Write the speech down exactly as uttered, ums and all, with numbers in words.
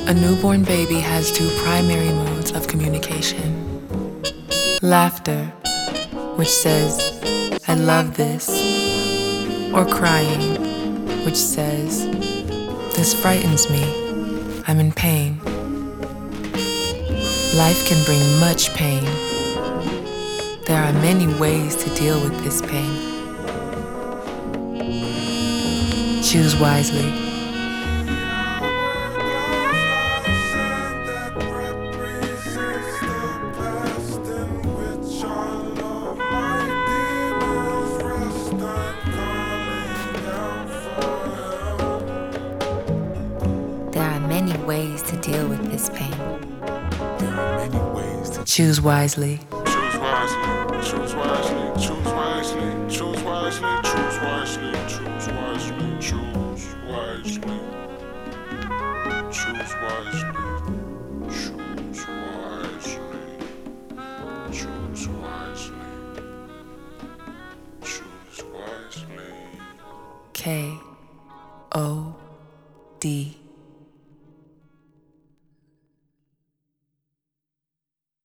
A newborn baby has two primary modes of communication. Laughter, which says, "I love this," or crying, which says, "This frightens me, I'm in pain." Life can bring much pain. There are many ways to deal with this pain. Choose wisely. There are many ways to deal with this pain. There are many ways to Choose wisely. choose wisely, choose wisely, choose wisely, choose wisely, choose wisely, choose wisely, choose wisely, choose wisely, choose wisely, choose wisely, choose wisely. K O D